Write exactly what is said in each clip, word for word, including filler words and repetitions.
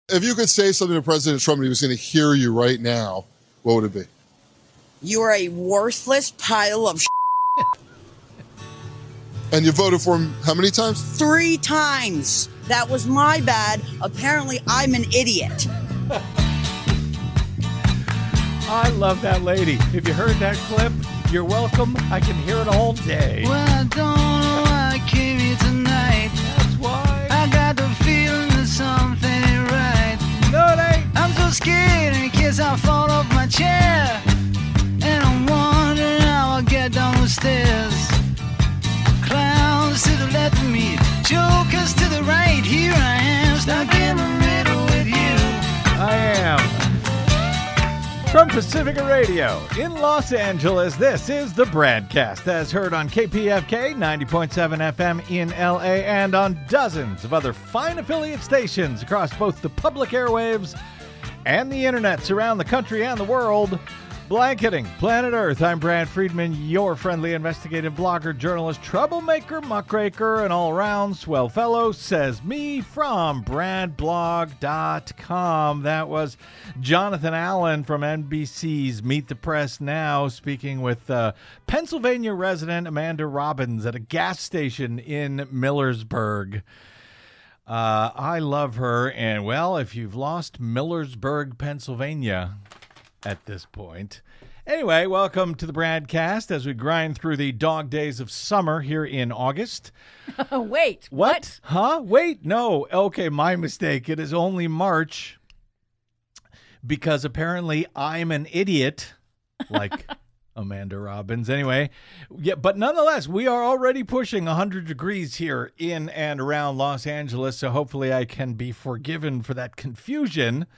If you could say something to President Trump and he was going to hear you right now, what would it be? You are a worthless pile of shit. And you voted for him how many times? Three times. That was my bad. Apparently, I'm an idiot. I love that lady. If you heard that clip, you're welcome. I can hear it all day. Well, I don't know why I came here tonight. That's why. I got the feeling that something ain't right. No, it ain't. I'm so scared in case I fall off my chair. And I'm wondering how I'll get down the stairs. Clowns to the left of me, jokers to the right. Here I am, stuck in the middle with you. I am. From Pacifica Radio in Los Angeles, this is the Bradcast, as heard on K P F K ninety point seven F M in L A and on dozens of other fine affiliate stations across both the public airwaves and the internets around the country and the world. Blanketing planet Earth, I'm Brad Friedman, your friendly investigative blogger, journalist, troublemaker, muckraker, and all-around swell fellow, says me from brad blog dot com. That was Jonathan Allen from N B C's Meet the Press Now, speaking with uh, Pennsylvania resident Amanda Robbins at a gas station in Millersburg. Uh, I love her, and, well, if you've lost Millersburg, Pennsylvania at this point. Anyway, welcome to the Bradcast as we grind through the dog days of summer here in August. Wait, What? what? Huh? Wait, no. Okay, my mistake. It is only March because apparently I'm an idiot, like Amanda Robbins. Anyway, yeah, but nonetheless, we are already pushing one hundred degrees here in and around Los Angeles, so hopefully I can be forgiven for that confusion.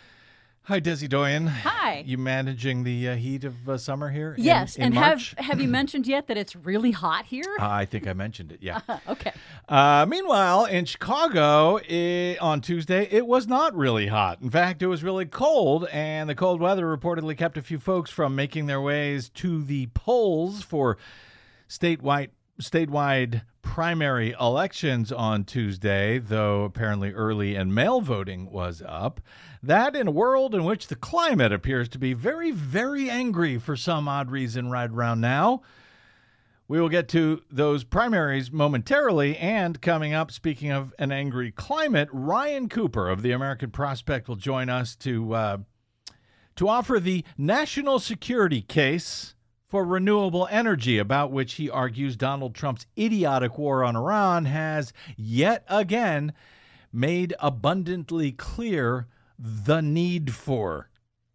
Hi, Desi Doyen. Hi. You managing the uh, heat of uh, summer here? in- Yes, in and March? have have you mentioned yet that it's really hot here? Uh, I think I mentioned it, yeah. Okay. Uh, meanwhile, in Chicago i on Tuesday, it was not really hot. In fact, it was really cold, and the cold weather reportedly kept a few folks from making their ways to the polls for statewide statewide primary elections on Tuesday, though apparently early and mail voting was up. That in a world in which the climate appears to be very, very angry for some odd reason right around now. We will get to those primaries momentarily, and coming up, speaking of an angry climate, Ryan Cooper of the American Prospect will join us to uh, to offer the national security case for renewable energy, about which he argues Donald Trump's idiotic war on Iran has yet again made abundantly clear the need for.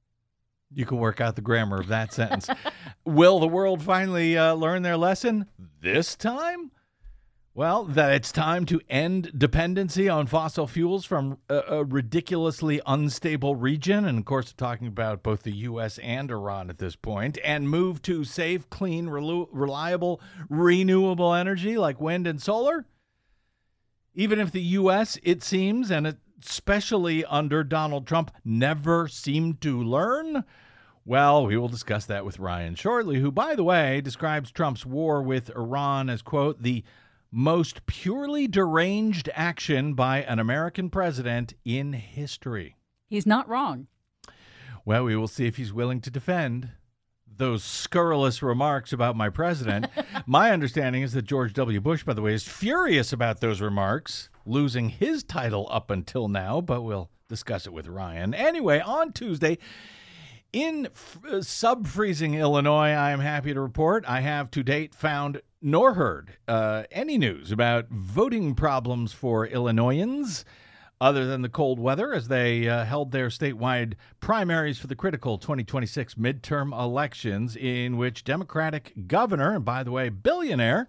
You can work out the grammar of that sentence. Will the world finally uh, learn their lesson this time? Well, that it's time to end dependency on fossil fuels from a, a ridiculously unstable region, and of course I'm talking about both the U S and Iran at this point, and move to safe, clean, relu- reliable, renewable energy like wind and solar? Even if the U S, it seems, and especially under Donald Trump, never seemed to learn? Well, we will discuss that with Ryan shortly, who, by the way, describes Trump's war with Iran as, quote, the most purely deranged action by an American president in history. He's not wrong. Well, we will see if he's willing to defend those scurrilous remarks about my president. My understanding is that George W. Bush, by the way, is furious about those remarks, losing his title up until now, but we'll discuss it with Ryan. Anyway, on Tuesday, in uh, sub-freezing Illinois, I am happy to report I have to date found nor heard uh, any news about voting problems for Illinoisans other than the cold weather as they uh, held their statewide primaries for the critical twenty twenty-six midterm elections, in which Democratic governor, and by the way, billionaire,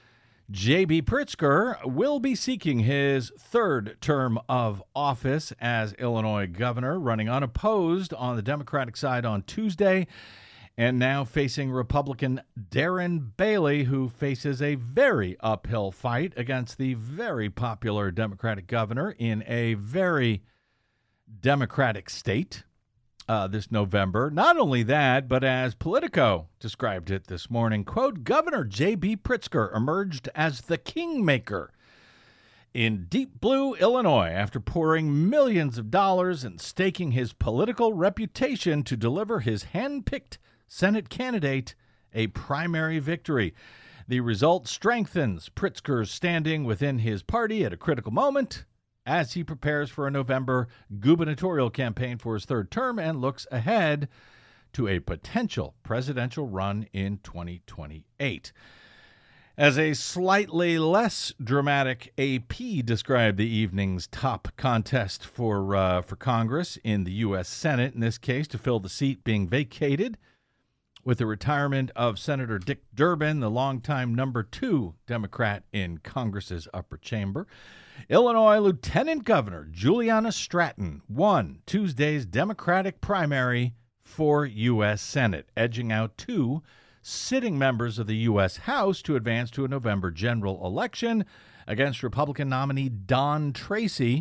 J B. Pritzker will be seeking his third term of office as Illinois governor, running unopposed on the Democratic side on Tuesday, and now facing Republican Darren Bailey, who faces a very uphill fight against the very popular Democratic governor in a very Democratic state uh, this November. Not only that, but as Politico described it this morning, quote, Governor J B. Pritzker emerged as the kingmaker in Deep Blue, Illinois, after pouring millions of dollars and staking his political reputation to deliver his hand-picked Senate candidate a primary victory. The result strengthens Pritzker's standing within his party at a critical moment as he prepares for a November gubernatorial campaign for his third term and looks ahead to a potential presidential run in twenty twenty-eight. As a slightly less dramatic A P described the evening's top contest for uh, for Congress in the U S Senate, in this case to fill the seat being vacated with the retirement of Senator Dick Durbin, the longtime number two Democrat in Congress's upper chamber. Illinois Lieutenant Governor Juliana Stratton won Tuesday's Democratic primary for U S Senate, edging out two sitting members of the U S House to advance to a November general election against Republican nominee Don Tracy,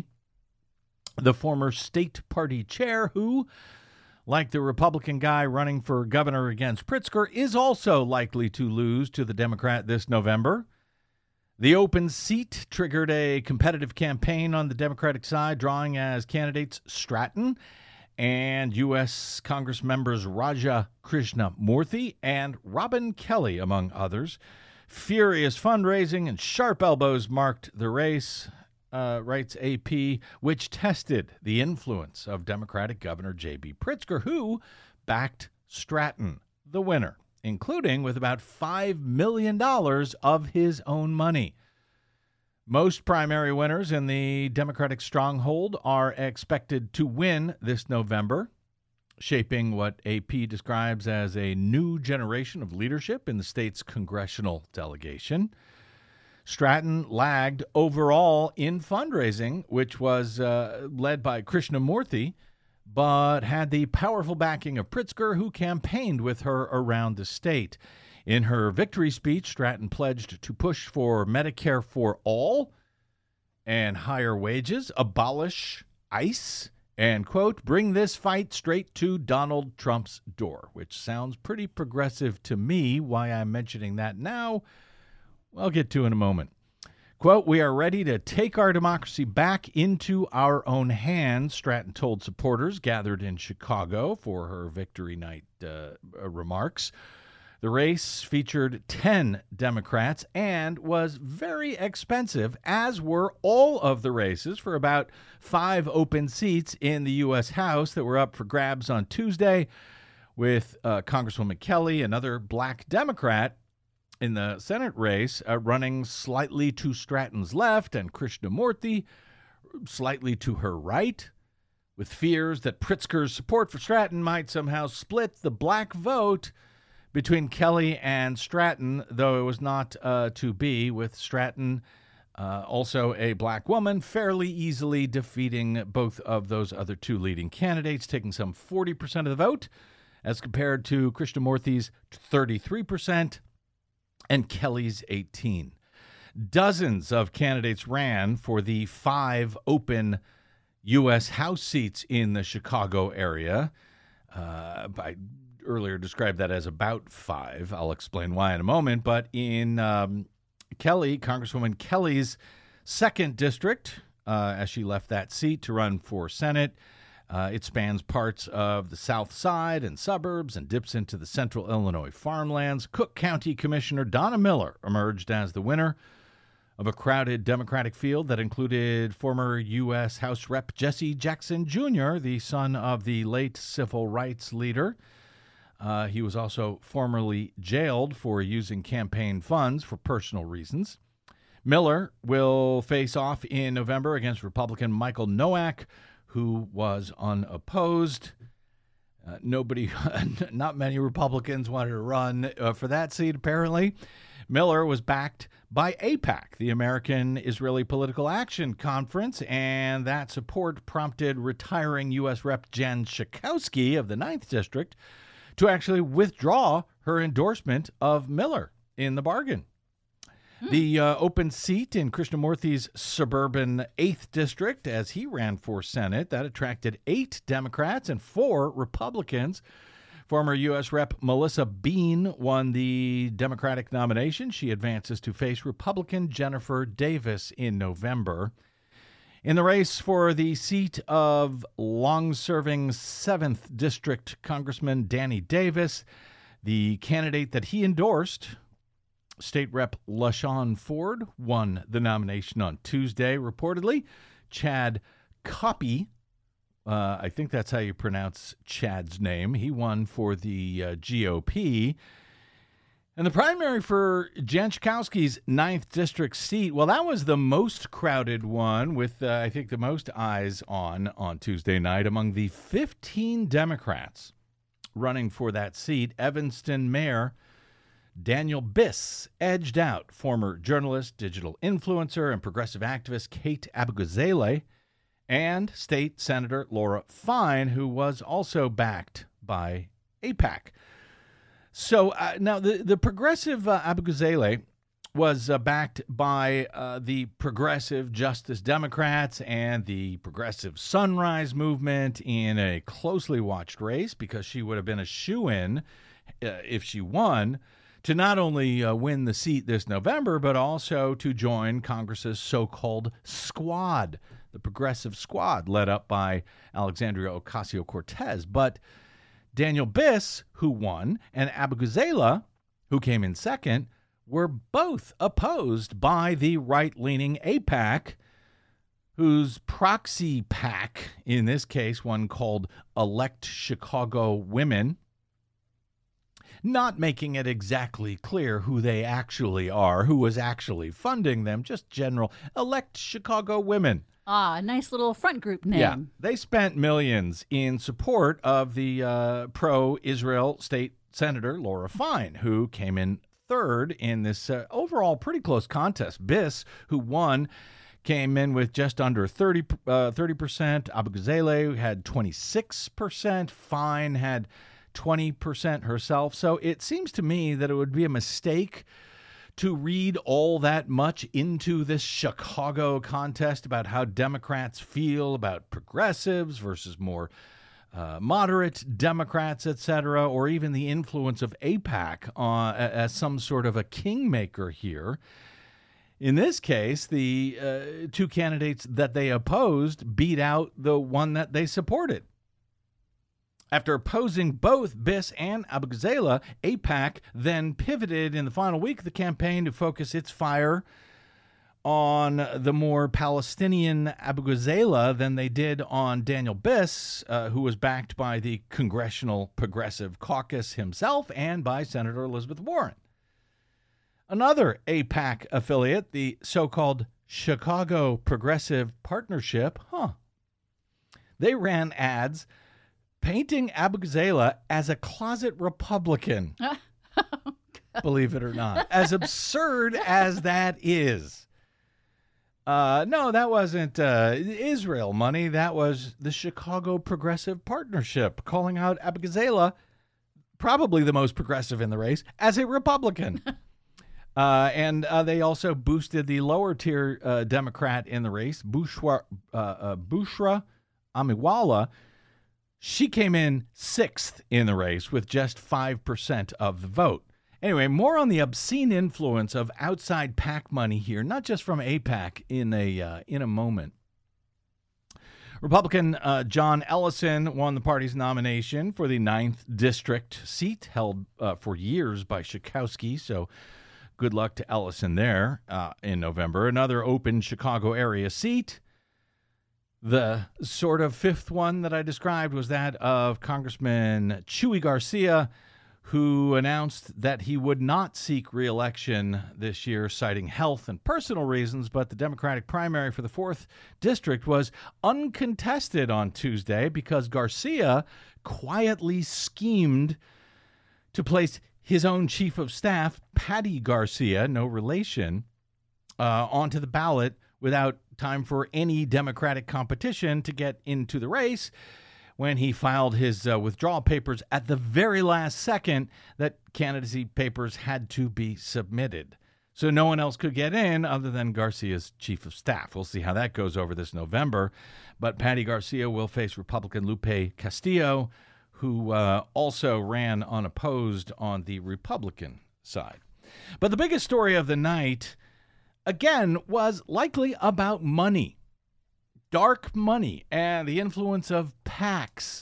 the former state party chair who, like the Republican guy running for governor against Pritzker, is also likely to lose to the Democrat this November. The open seat triggered a competitive campaign on the Democratic side, drawing as candidates Stratton and U S Congress members Raja Krishnamurthy and Robin Kelly, among others. Furious fundraising and sharp elbows marked the race, uh, writes A P, which tested the influence of Democratic Governor J B. Pritzker, who backed Stratton, the winner, including with about five million dollars of his own money. Most primary winners in the Democratic stronghold are expected to win this November, shaping what A P describes as a new generation of leadership in the state's congressional delegation. Stratton lagged overall in fundraising, which was uh, led by Krishnamurthy, but had the powerful backing of Pritzker, who campaigned with her around the state. In her victory speech, Stratton pledged to push for Medicare for all and higher wages, abolish ICE, and, quote, bring this fight straight to Donald Trump's door, which sounds pretty progressive to me. Why I'm mentioning that now, I'll get to in a moment. Quote, we are ready to take our democracy back into our own hands, Stratton told supporters gathered in Chicago for her victory night uh, remarks. The race featured ten Democrats and was very expensive, as were all of the races for about five open seats in the U S House that were up for grabs on Tuesday, with uh, Congresswoman Kelly, another black Democrat, in the Senate race, uh, running slightly to Stratton's left and Krishnamurthy slightly to her right, with fears that Pritzker's support for Stratton might somehow split the black vote between Kelly and Stratton, though it was not uh, to be, with Stratton, uh, also a black woman, fairly easily defeating both of those other two leading candidates, taking some forty percent of the vote, as compared to Krishnamurthy's thirty-three percent and Kelly's eighteen. Dozens of candidates ran for the five open U S House seats in the Chicago area. Uh, I earlier described that as about five. I'll explain why in a moment. But in um, Kelly, Congresswoman Kelly's second district, uh, as she left that seat to run for Senate, uh, it spans parts of the South Side and suburbs and dips into the central Illinois farmlands. Cook County Commissioner Donna Miller emerged as the winner of a crowded Democratic field that included former U S House Rep Jesse Jackson Junior, the son of the late civil rights leader. Uh, he was also formerly jailed for using campaign funds for personal reasons. Miller will face off in November against Republican Michael Nowak, who was unopposed. Uh, nobody, not many Republicans wanted to run uh, for that seat, apparently. Miller was backed by AIPAC, the American Israeli Political Action Conference, and that support prompted retiring U S Rep Jen Schakowsky of the ninth District to actually withdraw her endorsement of Miller in the bargain. Hmm. The uh, open seat in Krishnamurthy's suburban eighth District, as he ran for Senate, that attracted eight Democrats and four Republicans Former U S. Rep Melissa Bean won the Democratic nomination. She advances to face Republican Jennifer Davis in November. In the race for the seat of long-serving seventh District Congressman Danny Davis, the candidate that he endorsed, State Rep LaShawn Ford, won the nomination on Tuesday. Reportedly, Chad Coppey, uh, I think that's how you pronounce Chad's name, he won for the uh, G O P. And the primary for Jen Schakowsky's ninth District seat, well, that was the most crowded one with, uh, I think, the most eyes on on Tuesday night among the fifteen Democrats running for that seat. Evanston Mayor Daniel Biss edged out former journalist, digital influencer, and progressive activist Kate Abou-Gazaleh and State Senator Laura Fine, who was also backed by AIPAC. So uh, now the, the progressive uh, Abou-Gazaleh was uh, backed by uh, the Progressive Justice Democrats and the Progressive Sunrise Movement in a closely watched race because she would have been a shoo-in uh, if she won to not only uh, win the seat this November, but also to join Congress's so-called squad, the Progressive Squad, led up by Alexandria Ocasio-Cortez. But Daniel Biss, who won, and Abou-Gazaleh, who came in second, were both opposed by the right-leaning AIPAC, whose proxy PAC, in this case one called Elect Chicago Women, not making it exactly clear who they actually are, who was actually funding them, just general Elect Chicago Women. Ah, a nice little front group name. Yeah, they spent millions in support of the uh, pro-Israel state senator Laura Fine, who came in third in this uh, overall pretty close contest. Biss, who won, came in with just under thirty, uh, thirty percent. Abou-Gazaleh had twenty-six percent. Fine had twenty percent herself. So it seems to me that it would be a mistake to read all that much into this Chicago contest about how Democrats feel about progressives versus more uh, moderate Democrats, et cetera, or even the influence of AIPAC uh, as some sort of a kingmaker here. In this case, the uh, two candidates that they opposed beat out the one that they supported. After opposing both Biss and Abou-Gazaleh, AIPAC then pivoted in the final week of the campaign to focus its fire on the more Palestinian Abou-Gazaleh than they did on Daniel Biss, uh, who was backed by the Congressional Progressive Caucus himself and by Senator Elizabeth Warren. Another AIPAC affiliate, the so-called Chicago Progressive Partnership, huh? They ran ads painting Abou-Gazaleh as a closet Republican, believe it or not. As absurd as that is. Uh, no, that wasn't uh, Israel money. That was the Chicago Progressive Partnership calling out Abou-Gazaleh, probably the most progressive in the race, as a Republican. uh, and uh, they also boosted the lower tier uh, Democrat in the race, Bushra, uh, uh, Bushra Amiwala. She came in sixth in the race with just five percent of the vote. Anyway, more on the obscene influence of outside PAC money here, not just from AIPAC, in a uh, in a moment. Republican uh, John Ellison won the party's nomination for the ninth District seat held uh, for years by Schakowsky, so good luck to Ellison there uh, in November. Another open Chicago area seat. The sort of fifth one that I described was that of Congressman Chuy Garcia, who announced that he would not seek re-election this year, citing health and personal reasons, but the Democratic primary for the fourth District was uncontested on Tuesday because Garcia quietly schemed to place his own chief of staff, Patty Garcia, no relation, uh, onto the ballot without time for any Democratic competition to get into the race when he filed his uh, withdrawal papers at the very last second that candidacy papers had to be submitted. So no one else could get in other than Garcia's chief of staff. We'll see how that goes over this November. But Patty Garcia will face Republican Lupe Castillo, who uh, also ran unopposed on the Republican side. But the biggest story of the night, again, was likely about money. Dark money and the influence of PACs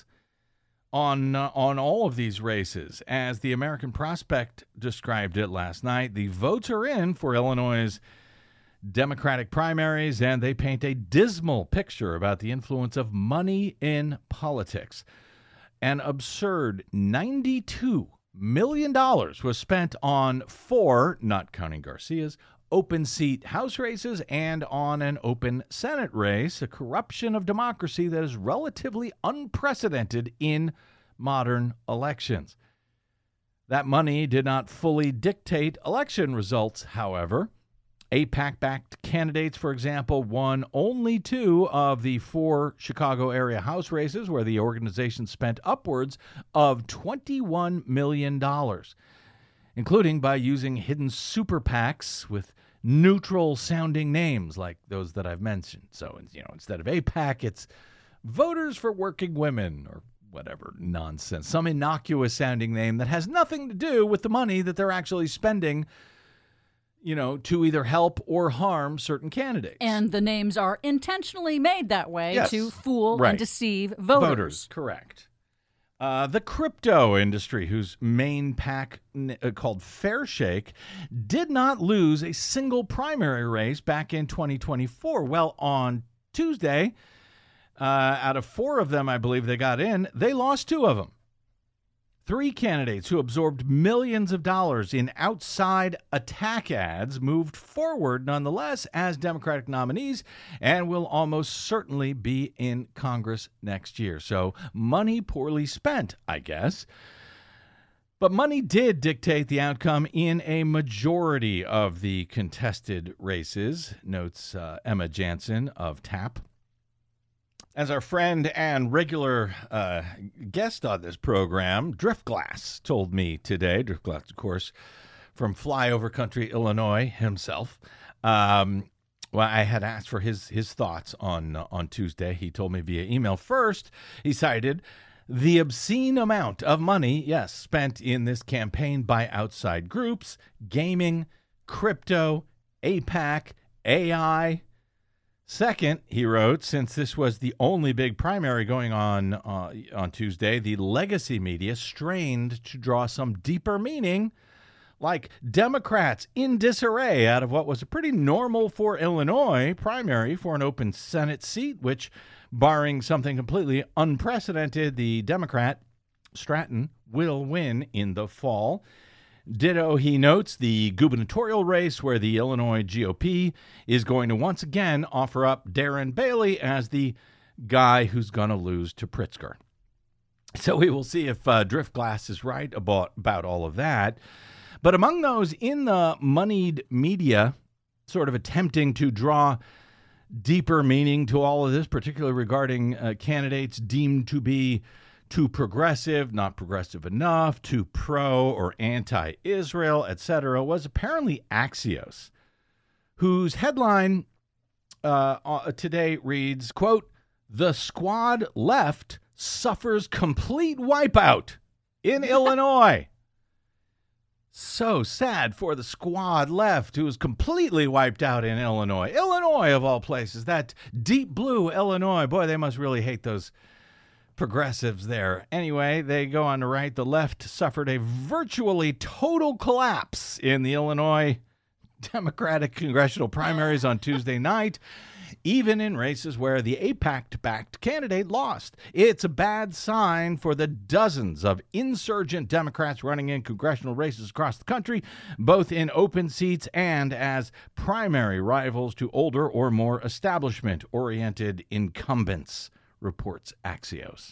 on uh, on all of these races. As the American Prospect described it last night, the votes are in for Illinois' Democratic primaries, and they paint a dismal picture about the influence of money in politics. An absurd ninety-two million dollars was spent on four, not counting Garcia's, open seat House races and on an open Senate race, a corruption of democracy that is relatively unprecedented in modern elections. That money did not fully dictate election results, however. AIPAC-backed candidates, for example, won only two of the four Chicago area House races, where the organization spent upwards of twenty-one million dollars, including by using hidden super PACs with neutral-sounding names like those that I've mentioned. So, you know, instead of AIPAC, it's Voters for Working Women or whatever nonsense, some innocuous-sounding name that has nothing to do with the money that they're actually spending, you know, to either help or harm certain candidates. And the names are intentionally made that way Yes. to fool Right. and deceive voters. Voters, correct. Uh, the crypto industry, whose main PAC n- uh, called Fairshake, did not lose a single primary race back in twenty twenty-four. Well, on Tuesday, uh, out of four of them, I believe they got in, they lost two of them. Three candidates who absorbed millions of dollars in outside attack ads moved forward nonetheless as Democratic nominees and will almost certainly be in Congress next year. So money poorly spent, I guess. But money did dictate the outcome in a majority of the contested races, notes uh, Emma Jansen of T A P. As our friend and regular uh, guest on this program, Driftglass, told me today, Driftglass, of course, from flyover country, Illinois himself. Um, well, I had asked for his his thoughts on uh, on Tuesday. He told me via email. First, he cited the obscene amount of money, yes, spent in this campaign by outside groups, gaming, crypto, AIPAC, A I. Second, he wrote, since this was the only big primary going on uh, on Tuesday, the legacy media strained to draw some deeper meaning, like Democrats in disarray out of what was a pretty normal for Illinois primary for an open Senate seat, which, barring something completely unprecedented, the Democrat, Stratton, will win in the fall. Ditto, he notes, the gubernatorial race where the Illinois G O P is going to once again offer up Darren Bailey as the guy who's going to lose to Pritzker. So we will see if uh, Driftglass is right about, about all of that. But among those in the moneyed media sort of attempting to draw deeper meaning to all of this, particularly regarding uh, candidates deemed to be too progressive, not progressive enough, too pro or anti-Israel, et cetera, was apparently Axios, whose headline uh, uh, today reads, quote, "The squad left suffers complete wipeout in Illinois." So sad for the squad left, who was completely wiped out in Illinois. Illinois, of all places, that deep blue Illinois. Boy, they must really hate those progressives there. Anyway, they go on to write, the left suffered a virtually total collapse in the Illinois Democratic congressional primaries on Tuesday night, even in races where the AIPAC-backed candidate lost. It's a bad sign for the dozens of insurgent Democrats running in congressional races across the country, both in open seats and as primary rivals to older or more establishment-oriented incumbents, reports Axios.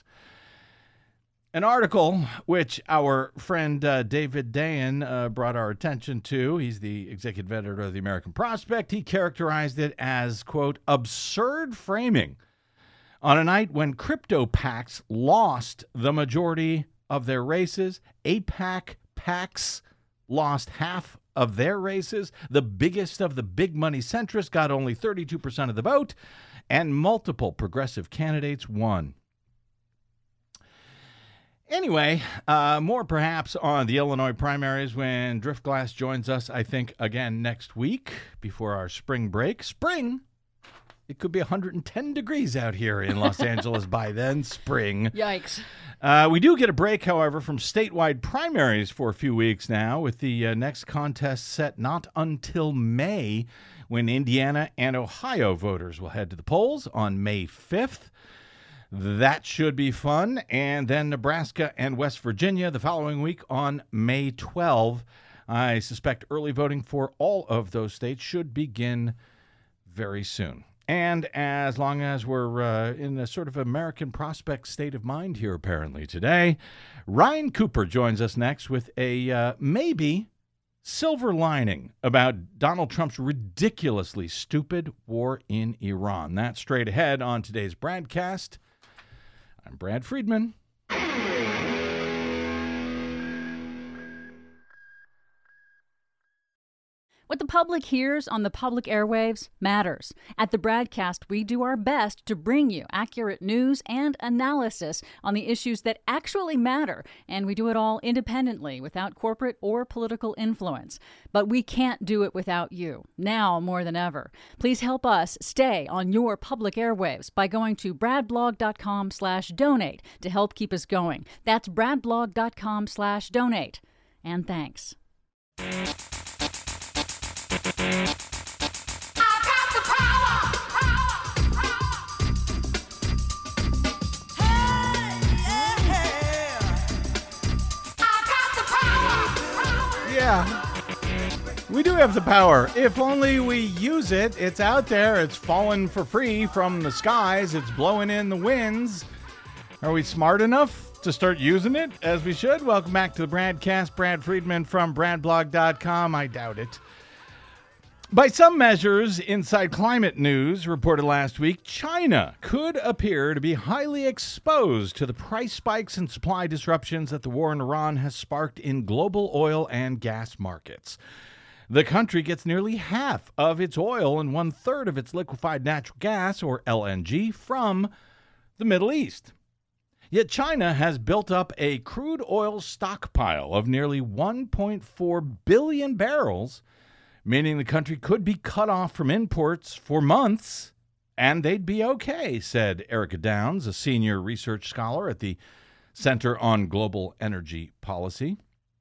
An article which our friend uh, David Dayen uh, brought our attention to, he's the executive editor of the American Prospect, he characterized it as, quote, absurd framing on a night when crypto PACs lost the majority of their races. AIPAC PACs lost half of their races. The biggest of the big money centrists got only thirty-two percent of the vote, and multiple progressive candidates won. Anyway, uh, more perhaps on the Illinois primaries when Driftglass joins us, I think, again next week before our spring break. Spring? It could be one hundred ten degrees out here in Los Angeles by then. Spring. Yikes. Uh, we do get a break, however, from statewide primaries for a few weeks now, with the uh, next contest set not until May, when Indiana and Ohio voters will head to the polls on May fifth. That should be fun. And then Nebraska and West Virginia the following week on May twelfth. I suspect early voting for all of those states should begin very soon. And as long as we're uh, in a sort of American prospect state of mind here apparently today, Ryan Cooper joins us next with a uh, maybe silver lining about Donald Trump's ridiculously stupid war in Iran. That's straight ahead on today's Bradcast. I'm Brad Friedman. What the public hears on the public airwaves matters. At the Bradcast, we do our best to bring you accurate news and analysis on the issues that actually matter, and we do it all independently, without corporate or political influence. But we can't do it without you, now more than ever. Please help us stay on your public airwaves by going to bradblog.com slash donate to help keep us going. That's bradblog.com slash donate. And thanks. Yeah, we do have the power. If only we use it. It's out there. It's falling for free from the skies. It's blowing in the winds. Are we smart enough to start using it as we should? Welcome back to the Bradcast. Brad Friedman from bradblog dot com. I doubt it. By some measures, Inside Climate News reported last week, China could appear to be highly exposed to the price spikes and supply disruptions that the war in Iran has sparked in global oil and gas markets. The country gets nearly half of its oil and one-third of its liquefied natural gas, or L N G, from the Middle East. Yet China has built up a crude oil stockpile of nearly one point four billion barrels, meaning the country could be cut off from imports for months, and they'd be okay, said Erica Downs, a senior research scholar at the Center on Global Energy Policy.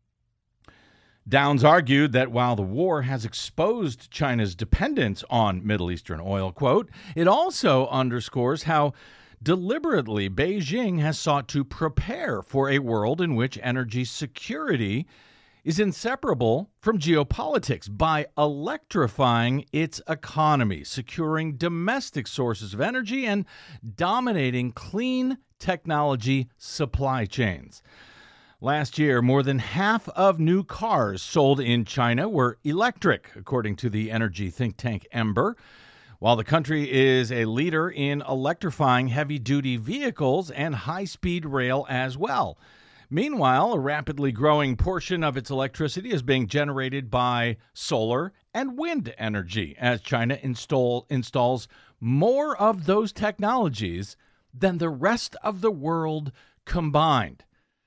Downs argued that while the war has exposed China's dependence on Middle Eastern oil, quote, it also underscores how deliberately Beijing has sought to prepare for a world in which energy security is inseparable from geopolitics by electrifying its economy, securing domestic sources of energy, and dominating clean technology supply chains. Last year, more than half of new cars sold in China were electric, according to the energy think tank Ember. While the country is a leader in electrifying heavy-duty vehicles and high-speed rail as well. Meanwhile, a rapidly growing portion of its electricity is being generated by solar and wind energy, as China install, installs more of those technologies than the rest of the world combined.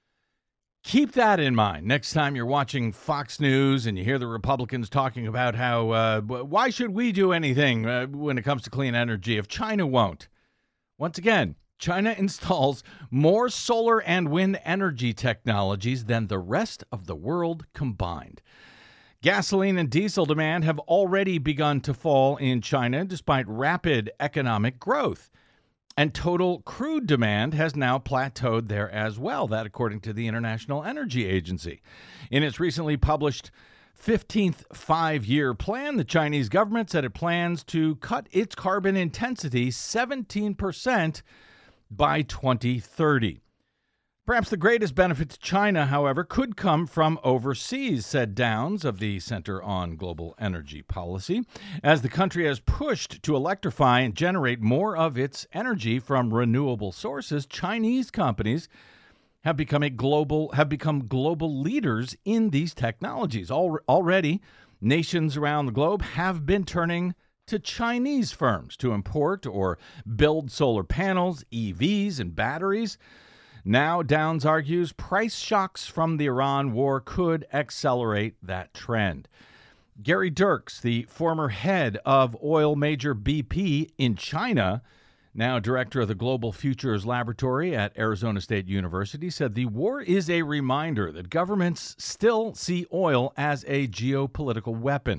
Keep that in mind next time you're watching Fox News and you hear the Republicans talking about how, uh, why should we do anything uh, when it comes to clean energy if China won't? Once again, China installs more solar and wind energy technologies than the rest of the world combined. Gasoline and diesel demand have already begun to fall in China despite rapid economic growth. And total crude demand has now plateaued there as well, that according to the International Energy Agency. In its recently published fifteenth five-year plan, the Chinese government said it plans to cut its carbon intensity seventeen percent by twenty thirty. Perhaps the greatest benefit to China, however, could come from overseas, said Downs of the Center on Global Energy Policy, as the country has pushed to electrify and generate more of its energy from renewable sources. Chinese companies have become a global have become global leaders in these technologies. Al- already, nations around the globe have been turning to Chinese firms to import or build solar panels, E Vs, and batteries. Now, Downs argues price shocks from the Iran war could accelerate that trend. Gary Dirks, the former head of oil major B P in China, now director of the Global Futures Laboratory at Arizona State University, said the war is a reminder that governments still see oil as a geopolitical weapon.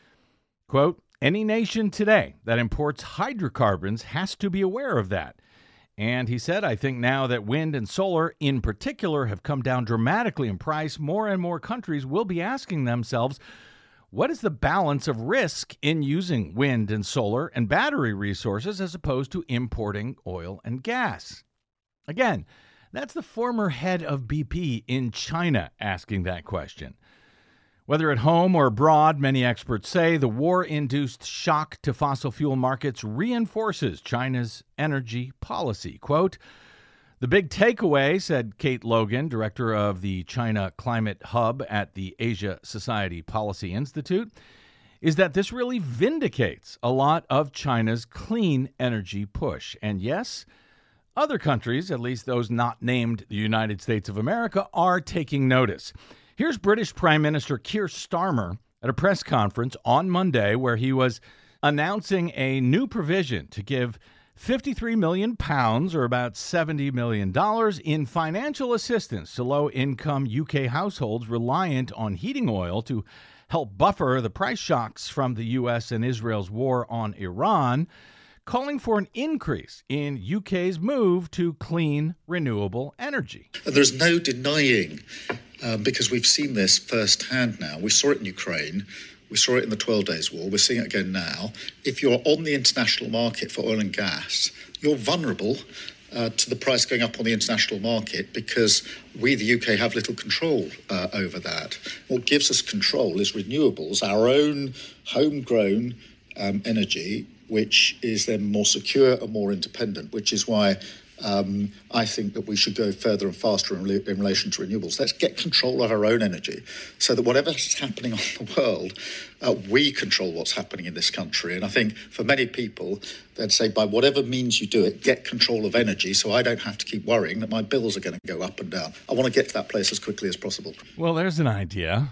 Quote, any nation today that imports hydrocarbons has to be aware of that. And he said, I think now that wind and solar in particular have come down dramatically in price, more and more countries will be asking themselves, what is the balance of risk in using wind and solar and battery resources as opposed to importing oil and gas? Again, that's the former head of B P in China asking that question. Whether at home or abroad, many experts say the war-induced shock to fossil fuel markets reinforces China's energy policy. Quote, the big takeaway, said Kate Logan, director of the China Climate Hub at the Asia Society Policy Institute, is that this really vindicates a lot of China's clean energy push. And yes, other countries, at least those not named the United States of America, are taking notice. Here's British Prime Minister Keir Starmer at a press conference on Monday where he was announcing a new provision to give fifty-three million pounds, or about seventy million dollars, in financial assistance to low-income U K households reliant on heating oil to help buffer the price shocks from the U S and Israel's war on Iran, calling for an increase in U K's move to clean, renewable energy. There's no denying, um, because we've seen this firsthand now. We saw it in Ukraine. We saw it in the twelve days war. We're seeing it again now. If you're on the international market for oil and gas, you're vulnerable uh, to the price going up on the international market because we, the U K, have little control uh, over that. What gives us control is renewables, our own homegrown um, energy, which is then more secure and more independent, which is why um, I think that we should go further and faster in, re- in relation to renewables. Let's get control of our own energy so that whatever's happening on the world, uh, we control what's happening in this country. And I think for many people, they'd say, by whatever means you do it, get control of energy so I don't have to keep worrying that my bills are going to go up and down. I want to get to that place as quickly as possible. Well, there's an idea.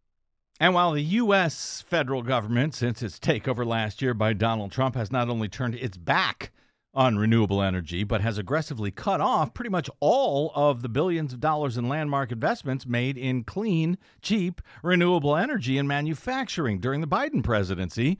And while the U S federal government, since its takeover last year by Donald Trump, has not only turned its back on renewable energy, but has aggressively cut off pretty much all of the billions of dollars in landmark investments made in clean, cheap, renewable energy and manufacturing during the Biden presidency,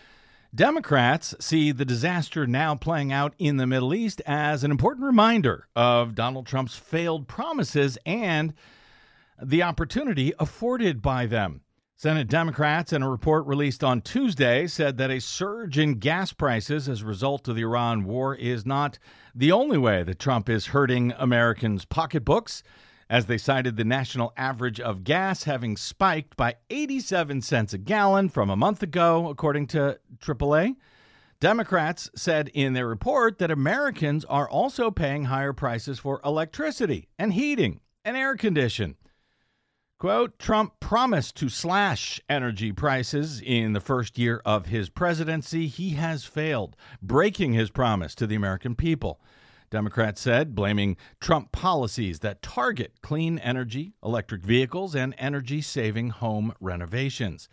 Democrats see the disaster now playing out in the Middle East as an important reminder of Donald Trump's failed promises and the opportunity afforded by them. Senate Democrats, in a report released on Tuesday, said that a surge in gas prices as a result of the Iran war is not the only way that Trump is hurting Americans' pocketbooks, as they cited the national average of gas having spiked by eighty-seven cents a gallon from a month ago, according to triple A. Democrats said in their report that Americans are also paying higher prices for electricity and heating and air conditioning. Quote, Trump promised to slash energy prices in the first year of his presidency. He has failed, breaking his promise to the American people. Democrats said, blaming Trump policies that target clean energy, electric vehicles, and energy-saving home renovations.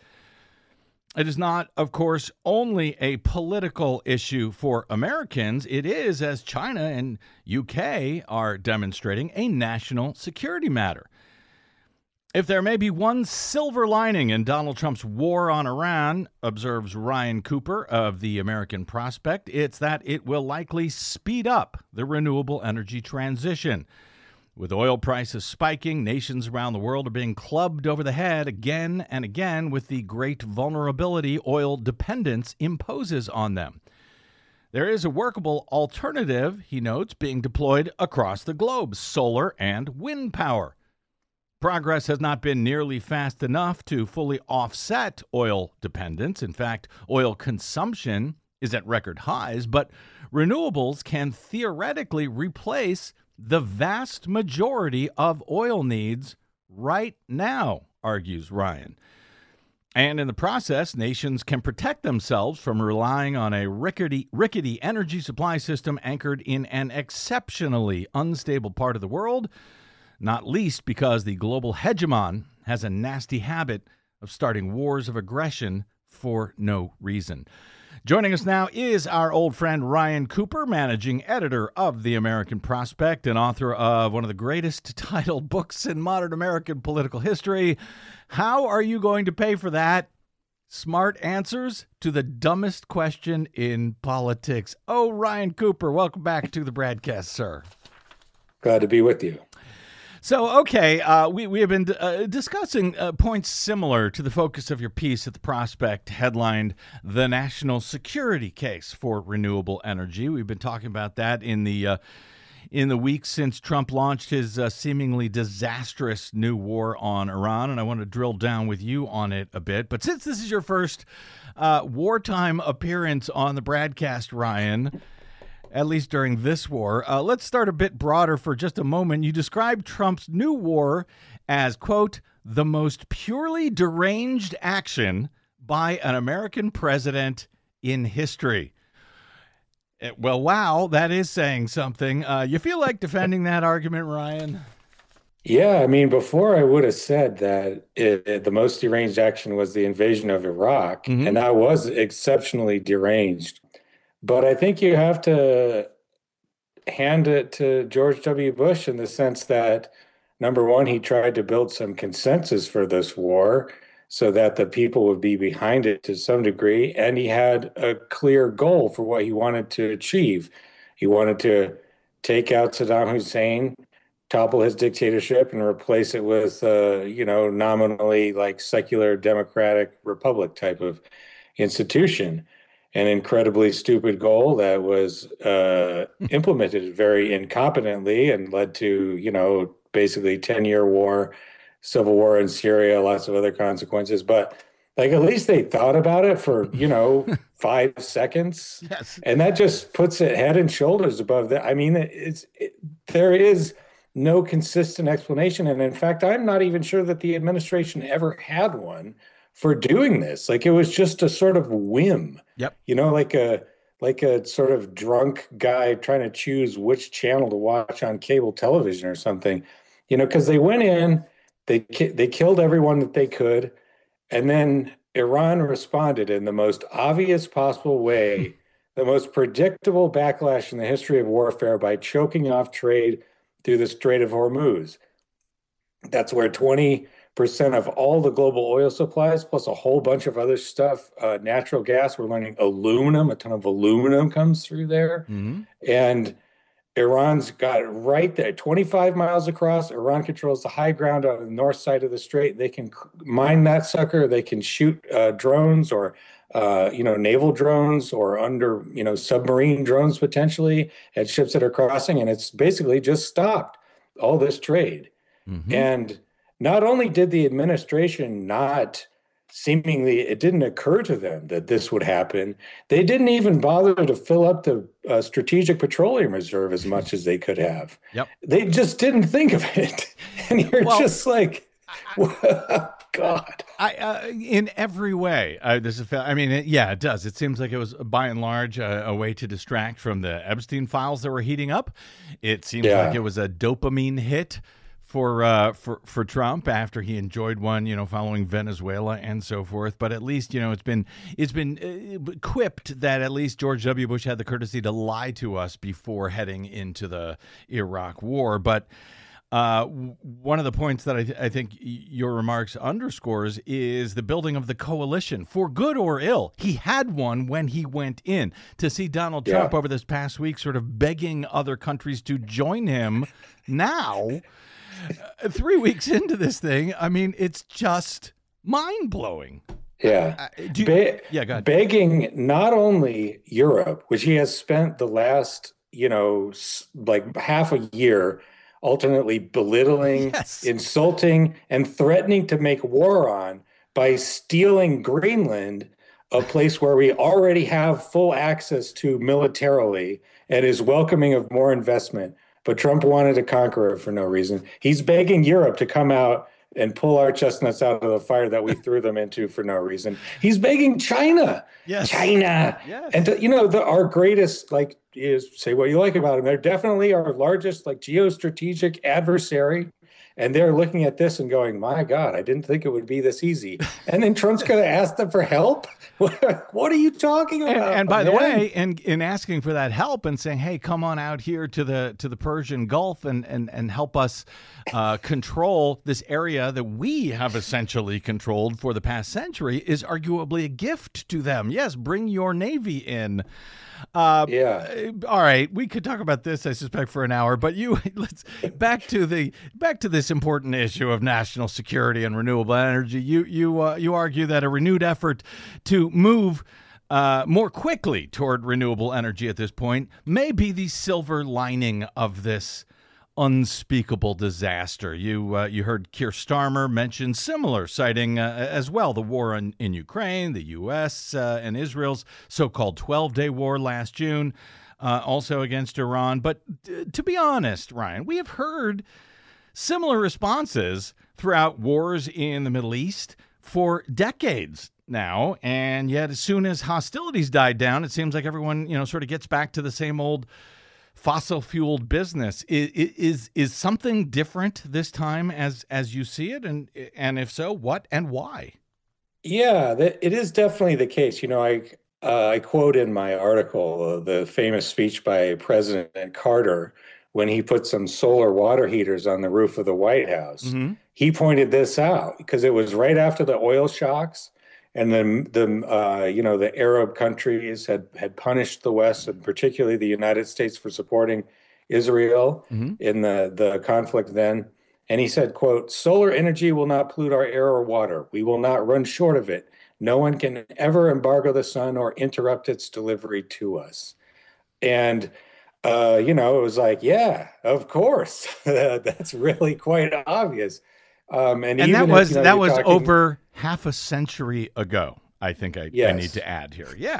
It is not, of course, only a political issue for Americans. It is, as China and U K are demonstrating, a national security matter. If there may be one silver lining in Donald Trump's war on Iran, observes Ryan Cooper of the American Prospect, it's that it will likely speed up the renewable energy transition. With oil prices spiking, nations around the world are being clubbed over the head again and again with the great vulnerability oil dependence imposes on them. There is a workable alternative, he notes, being deployed across the globe: solar and wind power. Progress has not been nearly fast enough to fully offset oil dependence. In fact, oil consumption is at record highs, but renewables can theoretically replace the vast majority of oil needs right now, argues Ryan. And in the process, nations can protect themselves from relying on a rickety, rickety energy supply system anchored in an exceptionally unstable part of the world, not least because the global hegemon has a nasty habit of starting wars of aggression for no reason. Joining us now is our old friend Ryan Cooper, managing editor of The American Prospect and author of one of the greatest titled books in modern American political history. How are you going to pay for that? Smart answers to the dumbest question in politics. Oh, Ryan Cooper, welcome back to the BradCast, sir. Glad to be with you. So, okay, uh, we, we have been uh, discussing uh, points similar to the focus of your piece at the Prospect, headlined The National Security Case for Renewable Energy. We've been talking about that in the uh, in the weeks since Trump launched his uh, seemingly disastrous new war on Iran, and I want to drill down with you on it a bit. But since this is your first uh, wartime appearance on the BradCast, Ryan, at least during this war. Uh, let's start a bit broader for just a moment. You described Trump's new war as, quote, the most purely deranged action by an American president in history. Uh, Well, wow, that is saying something. Uh, you feel like defending that argument, Ryan? Yeah, I mean, before I would have said that it, it- the most deranged action was the invasion of Iraq, Mhm. and that was exceptionally deranged. But I think you have to hand it to George W. Bush in the sense that, number one, he tried to build some consensus for this war so that the people would be behind it to some degree, and he had a clear goal for what he wanted to achieve. He wanted to take out Saddam Hussein, topple his dictatorship, and replace it with, uh, you know, nominally like secular democratic republic type of institution. An incredibly stupid goal that was uh, implemented very incompetently and led to, you know, basically ten-year war, civil war in Syria, lots of other consequences. But like at least they thought about it for, you know, five seconds. Yes. And that just puts it head and shoulders above that. I mean, it's it, there is no consistent explanation. And in fact, I'm not even sure that the administration ever had one for doing this. Like it was just a sort of whim. Yep. You know, like a like a sort of drunk guy trying to choose which channel to watch on cable television or something. You know, because they went in, they ki- they killed everyone that they could, and then Iran responded in the most obvious possible way, the most predictable backlash in the history of warfare by choking off trade through the Strait of Hormuz. That's where twenty percent of all the global oil supplies, plus a whole bunch of other stuff, uh, natural gas, we're learning aluminum, a ton of aluminum comes through there. Mm-hmm. And Iran's got it right there, twenty-five miles across. Iran controls the high ground on the north side of the strait. They can mine that sucker. They can shoot uh, drones or, uh, you know, naval drones or under, you know, submarine drones potentially at ships that are crossing. And it's basically just stopped all this trade. Mm-hmm. And not only did the administration not seemingly, it didn't occur to them that this would happen, they didn't even bother to fill up the uh, strategic petroleum reserve as much as they could have. Yep. They just didn't think of it. And you're Well, just like, God. I, uh, in every way, uh, this is. I mean, it, yeah, it does. It seems like it was by and large uh, a way to distract from the Epstein files that were heating up. It seems Yeah. like it was a dopamine hit for uh, for for Trump after he enjoyed one, you know, following Venezuela and so forth. But at least, you know, it's been it's been uh, quipped that at least George W. Bush had the courtesy to lie to us before heading into the Iraq War. But Uh, one of the points that I, th- I think your remarks underscores is the building of the coalition, for good or ill. He had one when he went in. To see Donald Trump Yeah. over this past week sort of begging other countries to join him now, uh, three weeks into this thing, I mean, it's just mind-blowing. Yeah. Uh, do you- Be- yeah, go ahead. begging not only Europe, which he has spent the last, you know, s- like half a year alternately belittling, Yes. insulting, and threatening to make war on by stealing Greenland, a place where we already have full access to militarily and is welcoming of more investment. But Trump wanted to conquer it for no reason. He's begging Europe to come out and pull our chestnuts out of the fire that we threw them into for no reason. He's begging China, Yes. China, Yes. and to, you know, the, our greatest, like, is say what you like about him. They're definitely our largest, like, geostrategic adversary. And they're looking at this and going, my God, I didn't think it would be this easy. And then Trump's going to ask them for help? What, what are you talking about? And, and by the man? way, in, in asking for that help and saying, hey, come on out here to the to the Persian Gulf and, and, and help us uh, control this area that we have essentially controlled for the past century is arguably a gift to them. Yes, bring your Navy in. Uh, yeah. All right, we could talk about this, I suspect, for an hour. But you, let's back to the back to this important issue of national security and renewable energy. You you uh, you argue that a renewed effort to move uh, more quickly toward renewable energy at this point may be the silver lining of this unspeakable disaster. You uh, you heard Keir Starmer mention similar, citing uh, as well the war in, in Ukraine, the U S uh, and Israel's so-called twelve-day war last June, uh, also against Iran. But uh, to be honest, Ryan, we have heard similar responses throughout wars in the Middle East for decades now, and yet as soon as hostilities died down, it seems like everyone, you know, sort of gets back to the same old fossil-fueled business. Is, is is something different this time as as you see it, and and if so, what and why? Yeah, that, it is definitely the case. You know, I uh, I quote in my article uh, the famous speech by President Carter when he put some solar water heaters on the roof of the White House. Mm-hmm. He pointed this out because it was right after the oil shocks. And then the uh, you know the Arab countries had had punished the West, and particularly the United States, for supporting Israel Mm-hmm. in the, the conflict then. And he said, quote, "Solar energy will not pollute our air or water. We will not run short of it. No one can ever embargo the sun or interrupt its delivery to us." And uh, you know, it was like, yeah, of course, that's really quite obvious. Um, and And even that if, was you know, that you're was talking- over half a century ago. I think I, I Yes. need to add here. Yeah.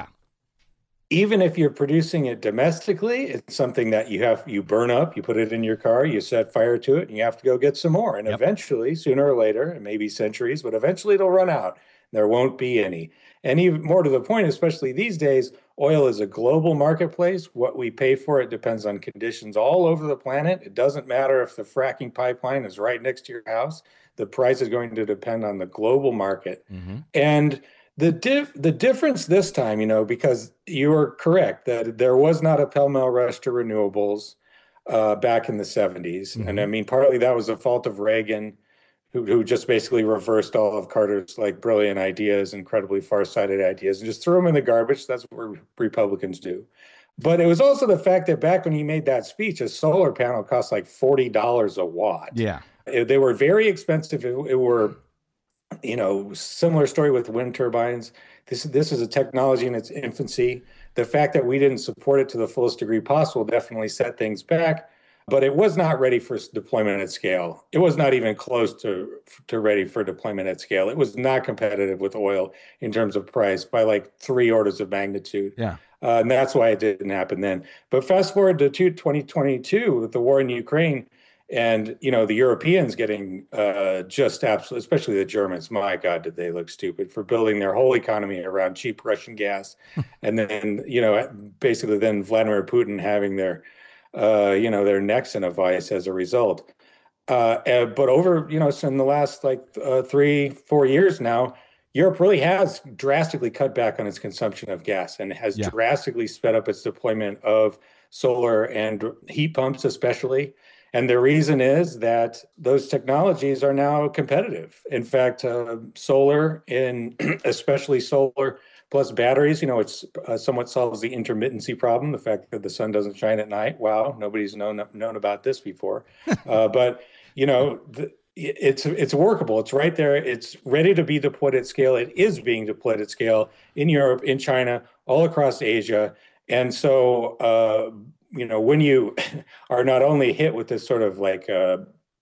Even if you're producing it domestically, it's something that you have, you burn up, you put it in your car, you set fire to it, and you have to go get some more. And Yep. eventually, sooner or later, and maybe centuries, but eventually it'll run out. There won't be any. And even more to the point, especially these days, oil is a global marketplace. What we pay for it depends on conditions all over the planet. It doesn't matter if the fracking pipeline is right next to your house. The price is going to depend on the global market. Mm-hmm. And the diff the difference this time, you know, because you are correct that there was not a pell-mell rush to renewables uh, back in the seventies. Mhm. And I mean, partly that was the fault of Reagan, who, who just basically reversed all of Carter's like brilliant ideas, incredibly far-sighted ideas, and just threw them in the garbage. That's what Republicans do. But it was also the fact that back when he made that speech, a solar panel cost like forty dollars a watt. Yeah. It- they were very expensive. It, it were, you know, similar story with wind turbines. This this is a technology in its infancy. The fact that we didn't support it to the fullest degree possible definitely set things back. But it was not ready for deployment at scale. It was not even close to to ready for deployment at scale. It was not competitive with oil in terms of price by like three orders of magnitude. Yeah. Uh, and that's why it didn't happen then. But fast forward to twenty twenty-two with the war in Ukraine, and you know the Europeans getting uh, just absolutely, especially the Germans. My God, did they look stupid for building their whole economy around cheap Russian gas, and then you know basically then Vladimir Putin having their uh, you know their necks in a vice as a result. Uh, uh, but over you know so in the last like uh, three four years now, Europe really has drastically cut back on its consumption of gas and has Yeah. drastically sped up its deployment of solar and heat pumps, especially. And the reason is that those technologies are now competitive. In fact, uh, solar, and especially solar plus batteries, you know, it's uh, somewhat solves the intermittency problem, the fact that the sun doesn't shine at night. Wow, nobody's known known about this before. uh, but, you know, the, it's it's workable. It's right there. It's ready to be deployed at scale. It is being deployed at scale in Europe, in China, all across Asia. And so, uh, you know, when you are not only hit with this sort of like, uh,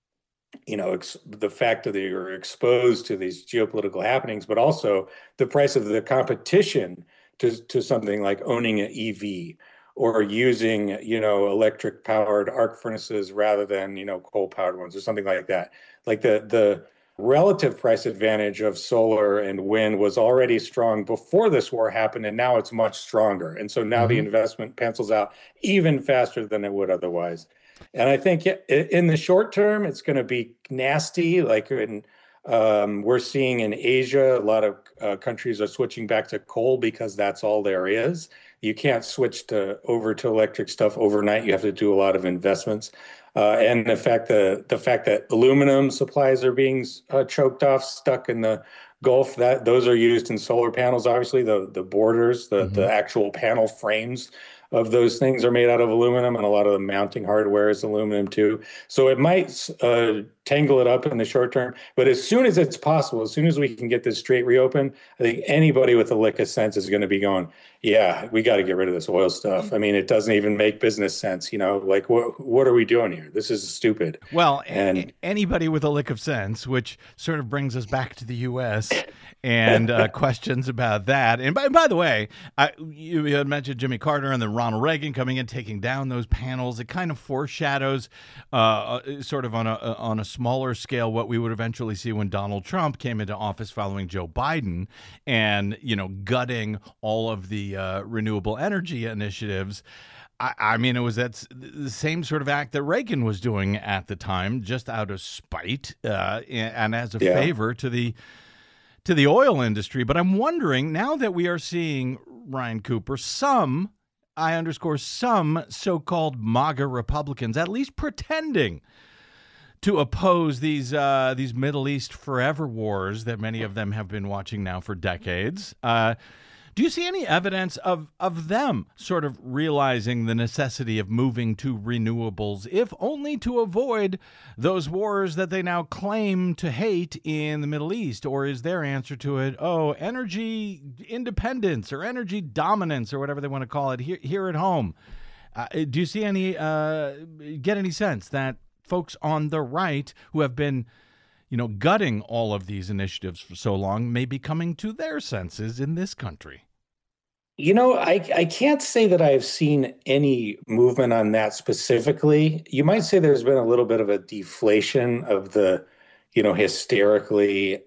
you know, ex- the fact that you're exposed to these geopolitical happenings, but also the price of the competition to, to something like owning an E V or using, you know, electric powered arc furnaces rather than, you know, coal powered ones or something like that. Like the, the, relative price advantage of solar and wind was already strong before this war happened, and now it's much stronger. And so now mm-hmm. the investment pencils out even faster than it would otherwise. And I think in the short term, it's going to be nasty. Like in, um, we're seeing in Asia, a lot of uh, countries are switching back to coal because that's all there is. You can't switch to over to electric stuff overnight. You have to do a lot of investments. Uh, and the fact that the fact that aluminum supplies are being uh, choked off, stuck in the Gulf, that those are used in solar panels. Obviously, the the borders, the mm-hmm. the actual panel frames of those things are made out of aluminum, and a lot of the mounting hardware is aluminum too. So it might uh, tangle it up in the short term. But as soon as it's possible, as soon as we can get this strait reopened, I think anybody with a lick of sense is going to be going, yeah, we got to get rid of this oil stuff. I mean, it doesn't even make business sense. You know, like what what are we doing here? This is stupid. Well, and a- anybody with a lick of sense, which sort of brings us back to the U S and uh, questions about that. And by, by the way, I, you had mentioned Jimmy Carter and then Ronald Reagan coming in, taking down those panels. It kind of foreshadows uh, sort of on a on a smaller scale what we would eventually see when Donald Trump came into office following Joe Biden and, you know, gutting all of the uh, renewable energy initiatives. I, I mean, it was that the same sort of act that Reagan was doing at the time, just out of spite uh, and as a yeah. favor to the to the oil industry. But I'm wondering, now that we are seeing, Ryan Cooper, some, I underscore some, so-called MAGA Republicans, at least pretending to oppose these uh, these Middle East forever wars that many of them have been watching now for decades. Uh, do you see any evidence of, of them sort of realizing the necessity of moving to renewables, if only to avoid those wars that they now claim to hate in the Middle East? Or is their answer to it, oh, energy independence or energy dominance or whatever they want to call it here, here at home? Uh, do you see any, uh, get any sense that folks on the right who have been, you know, gutting all of these initiatives for so long may be coming to their senses in this country? You know, I, I can't say that I've seen any movement on that specifically. You might say there's been a little bit of a deflation of the, you know, hysterically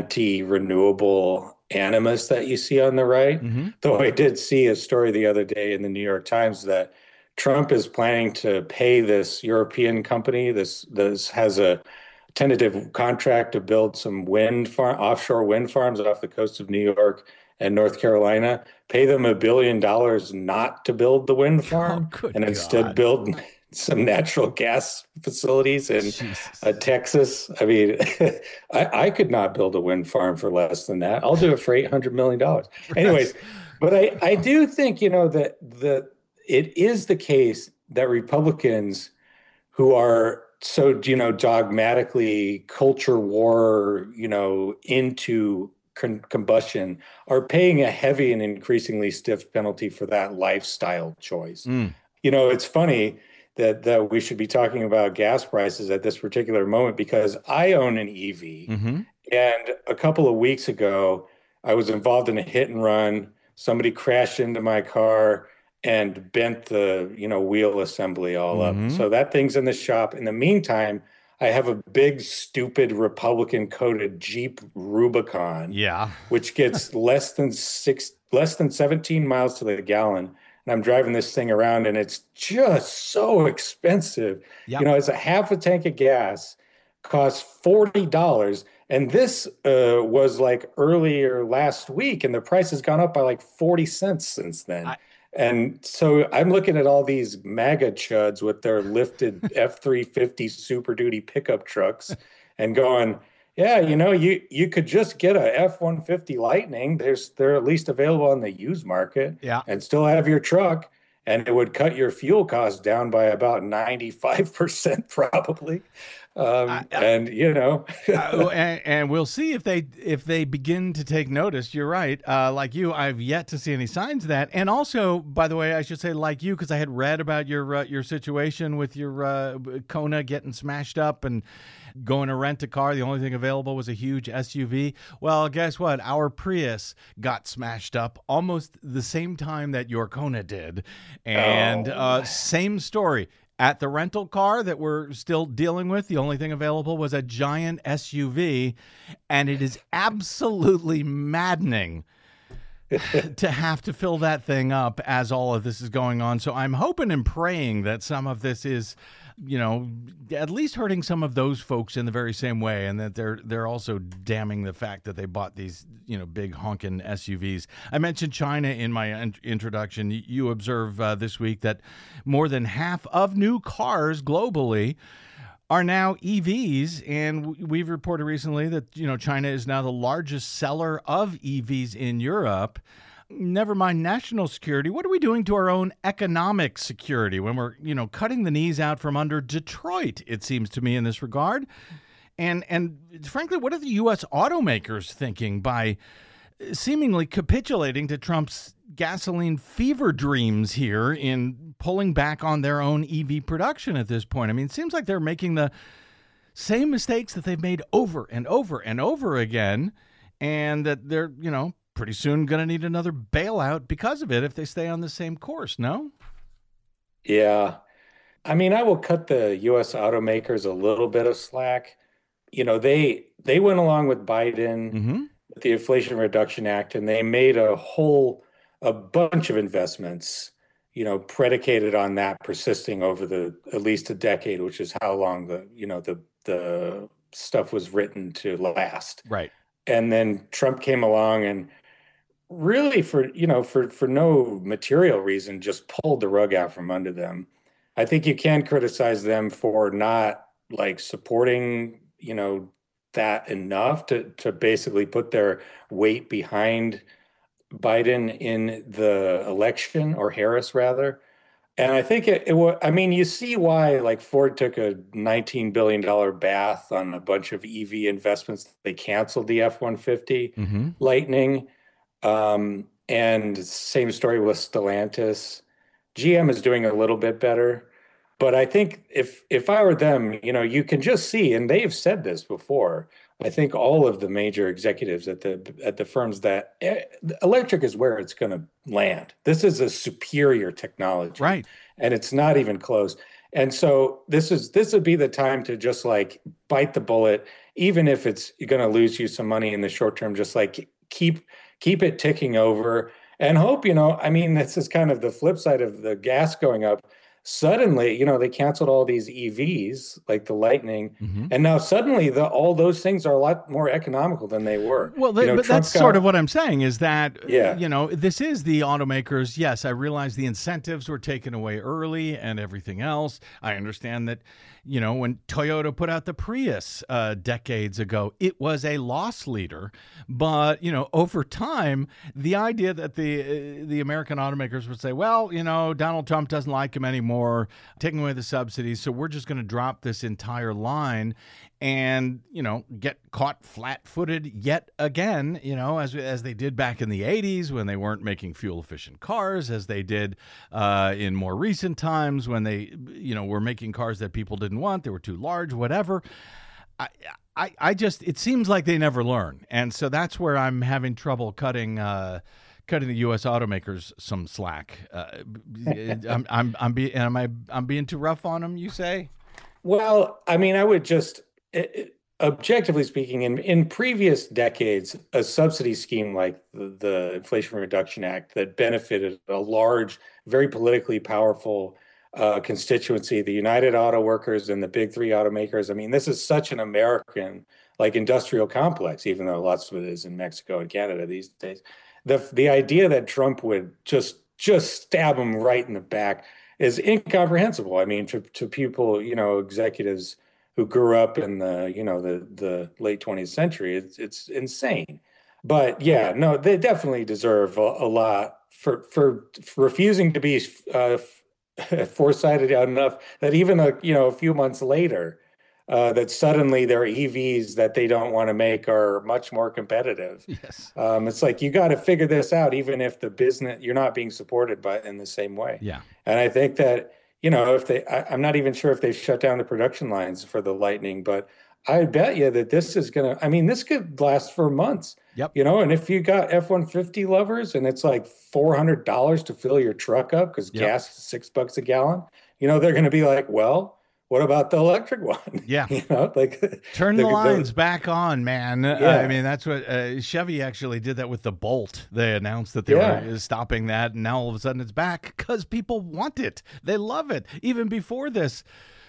anti-renewable animus that you see on the right. Mm-hmm. Though I did see a story the other day in the New York Times that Trump is planning to pay this European company. This this has a tentative contract to build some wind farm, offshore wind farms off the coast of New York and North Carolina. Pay them a billion dollars not to build the wind farm, oh, and God. instead build some natural gas facilities in uh, Texas. I mean, I, I could not build a wind farm for less than that. I'll do it for eight hundred million dollars. Anyways, but I, I do think, you know, that the it is the case that Republicans who are so, you know, dogmatically culture war, you know, into con- combustion are paying a heavy and increasingly stiff penalty for that lifestyle choice. Mm. You know, it's funny that, that we should be talking about gas prices at this particular moment because I own an E V. Mm-hmm. And a couple of weeks ago, I was involved in a hit and run. Somebody crashed into my car and bent the, you know, wheel assembly all mm-hmm. up. So that thing's in the shop. In the meantime, I have a big, stupid Republican-coated Jeep Rubicon, yeah, which gets less than six, less than seventeen miles to the gallon. And I'm driving this thing around, and it's just so expensive. Yep. You know, it's a half a tank of gas, costs forty dollars. And this uh, was like earlier last week, and the price has gone up by like forty cents since then. I- And so I'm looking at all these MAGA chuds with their lifted F three fifty Super Duty pickup trucks and going, yeah, you know, you you could just get a F one fifty Lightning. There's they're at least available on the used market, yeah, and still have your truck, and it would cut your fuel costs down by about ninety-five percent probably. Um, I, I, and you know, uh, and, and we'll see if they if they begin to take notice. You're right. Uh, like you, I've yet to see any signs of that. And also, by the way, I should say like you, because I had read about your uh, your situation with your uh, Kona getting smashed up and going to rent a car. The only thing available was a huge S U V. Well, guess what? Our Prius got smashed up almost the same time that your Kona did, and oh. uh, same story. At the rental car that we're still dealing with, the only thing available was a giant S U V, and it is absolutely maddening to have to fill that thing up as all of this is going on. So I'm hoping and praying that some of this is, you know, at least hurting some of those folks in the very same way, and that they're they're also damning the fact that they bought these, you know, big honking S U Vs. I mentioned China in my in- introduction. You observe uh, this week that more than half of new cars globally are now E Vs, and we've reported recently that, you know, China is now the largest seller of E Vs in Europe. Never mind national security. What are we doing to our own economic security when we're, you know, cutting the knees out from under Detroit, it seems to me, in this regard? And and frankly, what are the U S automakers thinking by seemingly capitulating to Trump's gasoline fever dreams here in pulling back on their own E V production at this point? I mean, it seems like they're making the same mistakes that they've made over and over and over again, and that they're, you know, pretty soon going to need another bailout because of it if they stay on the same course, no? Yeah. I mean, I will cut the U S automakers a little bit of slack. You know, they they went along with Biden, Mm-hmm. with the Inflation Reduction Act, and they made a whole, a bunch of investments, you know, predicated on that persisting over the at least a decade, which is how long the, you know, the the stuff was written to last. Right. And then Trump came along and really for, you know, for, for no material reason, just pulled the rug out from under them. I think you can criticize them for not like supporting, you know, that enough to, to basically put their weight behind Biden in the election, or Harris rather. And I think it, it was, I mean, you see why like Ford took a nineteen billion dollars bath on a bunch of E V investments. They canceled the F one fifty Mm-hmm. Lightning. Um, and same story with Stellantis. G M is doing a little bit better. But I think if if I were them, you know, you can just see, and they've said this before, I think all of the major executives at the at the firms, that eh, electric is where it's going to land. This is a superior technology. Right. And it's not even close. And so this is this would be the time to just like bite the bullet, even if it's going to lose you some money in the short term, just like keep keep it ticking over and hope, you know, I mean, this is kind of the flip side of the gas going up. Suddenly, you know, they canceled all these E Vs like the Lightning, Mm-hmm. and now suddenly the all those things are a lot more economical than they were. Well, You know, but Trump that's got- sort of what I'm saying is that, Yeah. you know, this is the automakers. Yes, I realize the incentives were taken away early and everything else. I understand that, you know, when Toyota put out the Prius uh, decades ago, it was a loss leader. But, you know, over time, the idea that the uh, the American automakers would say, well, you know, Donald Trump doesn't like him anymore, taking away the subsidies, so we're just going to drop this entire line and, you know, get caught flat-footed yet again, you know, as as they did back in the eighties when they weren't making fuel-efficient cars, as they did uh, in more recent times when they, you know, were making cars that people didn't want, they were too large, whatever. I, I, I just, it seems like they never learn. And so that's where I'm having trouble cutting uh, cutting the U S automakers some slack. Uh, I'm, I'm, I'm, be, am I, I'm being too rough on them, you say? Well, I mean, I would just, it, it- objectively speaking, in, in previous decades, a subsidy scheme like the, the Inflation Reduction Act that benefited a large, very politically powerful uh, constituency, the United Auto Workers and the big three automakers. I mean, this is such an American, like, industrial complex, even though lots of it is in Mexico and Canada these days. The the idea that Trump would just just stab him right in the back is incomprehensible. I mean, to, to people, you know, executives who grew up in the, you know, the, the late twentieth century, it's, it's insane. But yeah, no, they definitely deserve a, a lot for, for, for refusing to be uh, foresighted enough that even a, you know, a few months later, uh, that suddenly their E Vs that they don't want to make are much more competitive. Yes. Um, it's like, you got to figure this out, even if the business, you're not being supported by in the same way. Yeah. And I think that, you know, if they, I, I'm not even sure if they've shut down the production lines for the Lightning, but I bet you that this is going to, I mean, this could last for months. Yep. You know, and if you got F one fifty lovers and it's like four hundred dollars to fill your truck up because Yep. gas is six bucks a gallon, you know, they're going to be like, well, what about the electric one? Yeah. You know, like turn the, the lines the, back on, man. Yeah. Uh, I mean, that's what uh, Chevy actually did that with the Bolt. They announced that they yeah. were stopping that, and now all of a sudden it's back because people want it. They love it. Even before this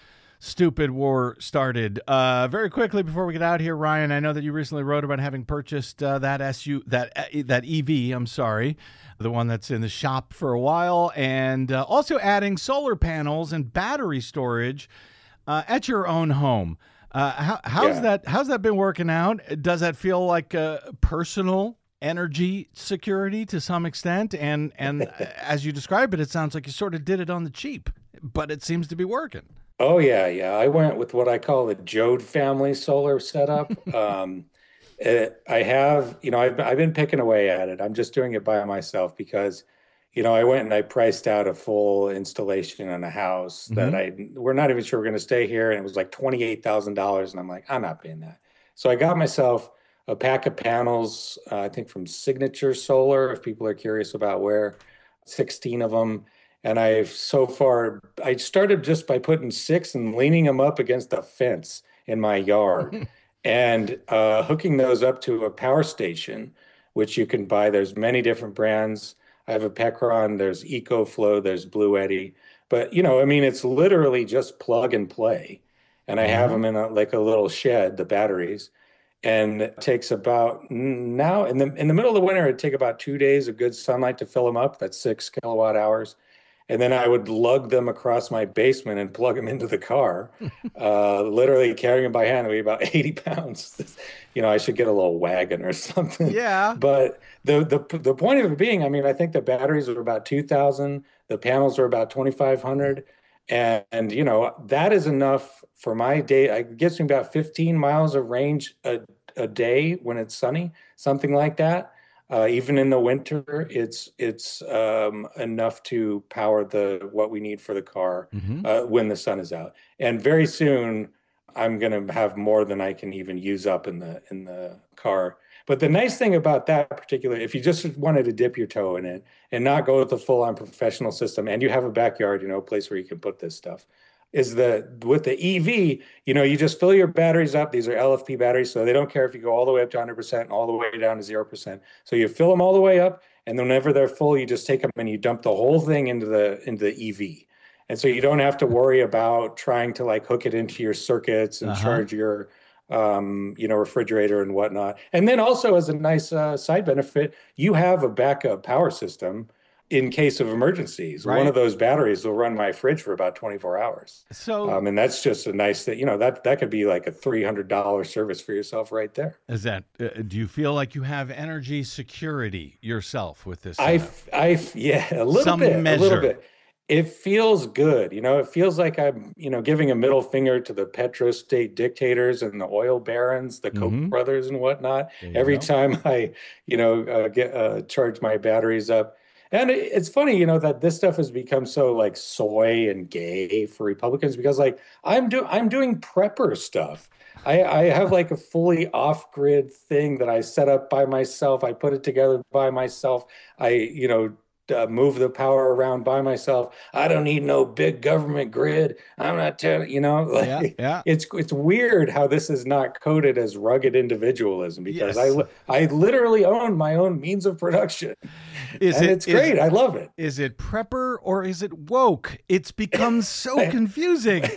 stupid war started. Uh, very quickly before we get out here, Ryan, I know that you recently wrote about having purchased uh, that S U that uh, that E V. I'm sorry, the one that's in the shop for a while, and uh, also adding solar panels and battery storage uh, at your own home. Uh, how, how's yeah. that? How's that been working out? Does that feel like a personal energy security to some extent? And and as you describe it, it sounds like you sort of did it on the cheap, but it seems to be working. Oh, yeah, yeah. I went with what I call the Jode family solar setup. um, it, I have, you know, I've, I've been picking away at it. I'm just doing it by myself because, you know, I went and I priced out a full installation in a house mm-hmm. that I, we're not even sure we're going to stay here. And it was like twenty-eight thousand dollars. And I'm like, I'm not paying that. So I got myself a pack of panels, uh, I think from Signature Solar, if people are curious about where, sixteen of them. And I've so far, I started just by putting six and leaning them up against the fence in my yard and uh, hooking those up to a power station, which you can buy. There's many different brands. I have a Pecron, there's EcoFlow, there's Blue Eddy. But, you know, I mean, it's literally just plug and play. And I have them in a, like a little shed, the batteries. And it takes about now in the in the middle of the winter, it'd take about two days of good sunlight to fill them up. That's six kilowatt hours. And then I would lug them across my basement and plug them into the car, uh, literally carrying them by hand. They weigh about eighty pounds. You know, I should get a little wagon or something. Yeah. But the the the point of it being, I mean, I think the batteries are about two thousand. The panels are about twenty-five hundred. And, and, you know, that is enough for my day. It gets me about fifteen miles of range a, a day when it's sunny, something like that. Uh, even in the winter, it's it's um, enough to power the what we need for the car mm-hmm. uh, when the sun is out. And very soon, I'm going to have more than I can even use up in the in the car. But the nice thing about that particular, if you just wanted to dip your toe in it and not go with the full-on professional system, and you have a backyard, you know, a place where you can put this stuff, is that with the E V, you know, you just fill your batteries up. These are L F P batteries, so they don't care if you go all the way up to one hundred percent and all the way down to zero percent. So you fill them all the way up, and whenever they're full, you just take them and you dump the whole thing into the into the E V. And so you don't have to worry about trying to like hook it into your circuits and uh-huh. charge your, um, you know, refrigerator and whatnot. And then also as a nice uh, side benefit, you have a backup power system in case of emergencies. Right. One of those batteries will run my fridge for about twenty-four hours. So, um, and that's just a nice thing, you know, that, that could be like a three hundred dollars service for yourself right there. Is that, uh, do you feel like you have energy security yourself with this? I, I, yeah, a little Some bit, measure. a little bit. It feels good. You know, it feels like I'm, you know, giving a middle finger to the petrostate dictators and the oil barons, the Koch mm-hmm. brothers and whatnot. Every go. time I, you know, uh, get, uh, charge my batteries up. And it's funny, you know, that this stuff has become so like soy and gay for Republicans because like I'm do I'm doing prepper stuff. I, I have like a fully off-grid thing that I set up by myself. I put it together by myself. I, you know, uh, move the power around by myself. I don't need no big government grid. I'm not telling, you know, like yeah, yeah. it's it's weird how this is not coded as rugged individualism because yes. I I literally own my own means of production. Is and it, it's great. Is, I love it. Is it prepper or is it woke? It's become so confusing.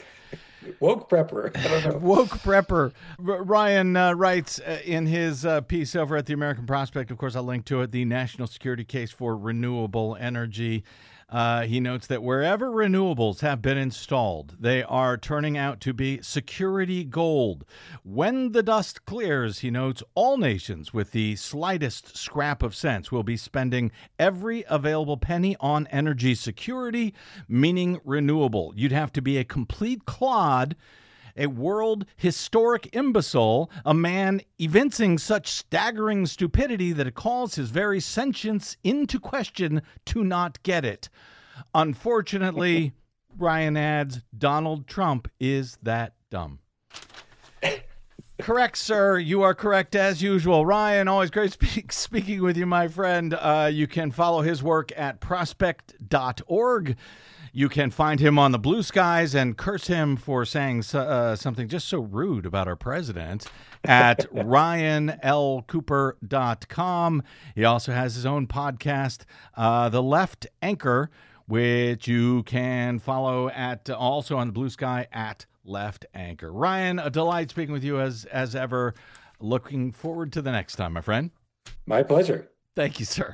Woke prepper. I don't know. Woke prepper. R- Ryan uh, writes uh, in his uh, piece over at the American Prospect, of course, I'll link to it, the national security case for renewable energy. Uh, he notes that wherever renewables have been installed, they are turning out to be security gold. When the dust clears, he notes, all nations with the slightest scrap of sense will be spending every available penny on energy security, meaning renewable. You'd have to be a complete clod, a world historic imbecile, a man evincing such staggering stupidity that it calls his very sentience into question to not get it. Unfortunately, Ryan adds, Donald Trump is that dumb. Correct, sir. You are correct as usual. Ryan, always great speak, speaking with you, my friend. Uh, you can follow his work at prospect dot org. You can find him on the Blue Skies and curse him for saying uh, something just so rude about our president at ryan l cooper dot com. He also has his own podcast, uh, The Left Anchor, which you can follow at uh, also on the Blue Sky at Left Anchor. Ryan, a delight speaking with you as as ever. Looking forward to the next time, my friend. My pleasure. Thank you, sir.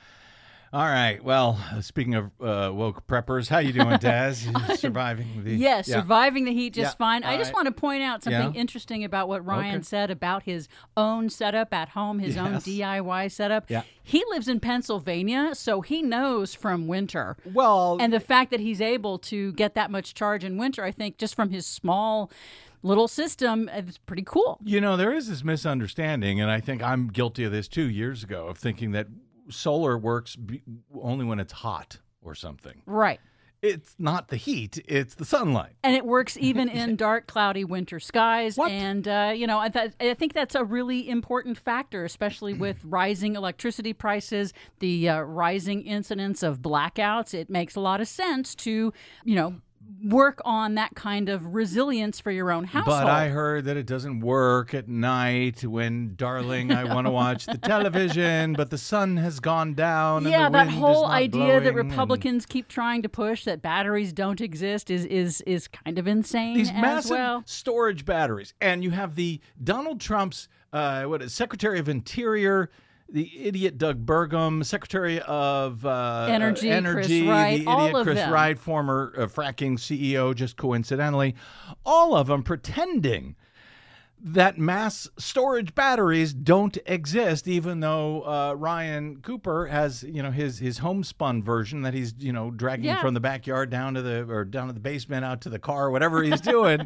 All right. Well, speaking of uh, woke preppers, how you doing, Daz? You surviving the Yes, yeah. surviving the heat just yeah. fine. I All just right. want to point out something yeah. interesting about what Ryan okay. said about his own setup at home, his yes. own D I Y setup. Yeah. He lives in Pennsylvania, so he knows from winter. Well, and the fact that he's able to get that much charge in winter, I think, just from his small little system, it's pretty cool. You know, there is this misunderstanding, and I think I'm guilty of this too years ago, of thinking that solar works be- only when it's hot or something. Right. It's not the heat, it's the sunlight. And it works even in dark, cloudy winter skies. What? And, uh, you know, I, th- I think that's a really important factor, especially with rising electricity prices, the uh, rising incidence of blackouts. It makes a lot of sense to, you know, work on that kind of resilience for your own household. But I heard that it doesn't work at night when, darling, I want to watch the television, but the sun has gone down. Yeah, and the that wind whole is not idea that blowing, Republicans keep trying to push that batteries don't exist is is is kind of insane these as massive well. storage batteries, and you have the Donald Trump's uh, what is Secretary of Interior, the idiot Doug Burgum, Secretary of uh, Energy, uh, Chris Energy, Wright, the all idiot of Chris them. Wright, former uh, fracking C E O, just coincidentally, all of them pretending that mass storage batteries don't exist, even though uh, Ryan Cooper has, you know, his his homespun version that he's, you know, dragging Yeah. from the backyard down to the or down to the basement, out to the car, whatever he's doing.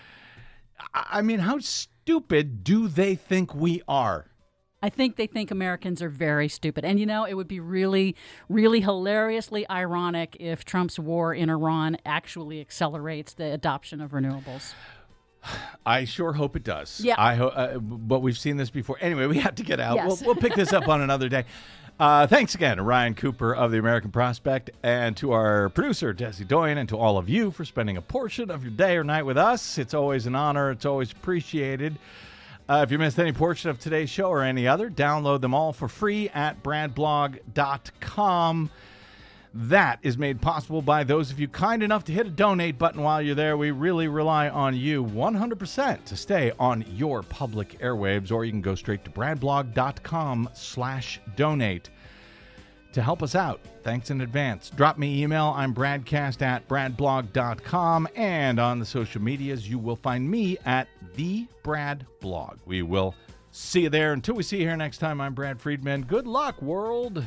I I mean, how stupid do they think we are? I think they think Americans are very stupid. And, you know, it would be really, really hilariously ironic if Trump's war in Iran actually accelerates the adoption of renewables. I sure hope it does. Yeah. I ho- uh, but we've seen this before. Anyway, we have to get out. Yes. We'll, we'll pick this up on another day. Uh, thanks again to Ryan Cooper of the American Prospect, and to our producer, Desi Doyen, and to all of you for spending a portion of your day or night with us. It's always an honor. It's always appreciated. Uh, if you missed any portion of today's show or any other, download them all for free at brad blog dot com. That is made possible by those of you kind enough to hit a donate button while you're there. We really rely on you one hundred percent to stay on your public airwaves, or you can go straight to brad blog dot com slash donate to help us out. Thanks in advance. Drop me email. I'm bradcast at brad blog dot com, and on the social medias, you will find me at the Brad Blog. We will see you there. Until we see you here next time, I'm Brad Friedman. Good luck, world.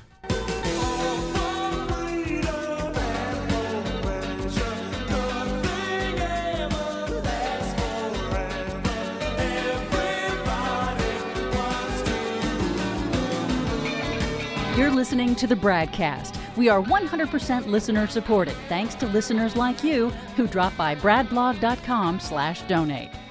You're listening to the Bradcast. We are one hundred percent listener supported, thanks to listeners like you who drop by brad blog dot com slash donate.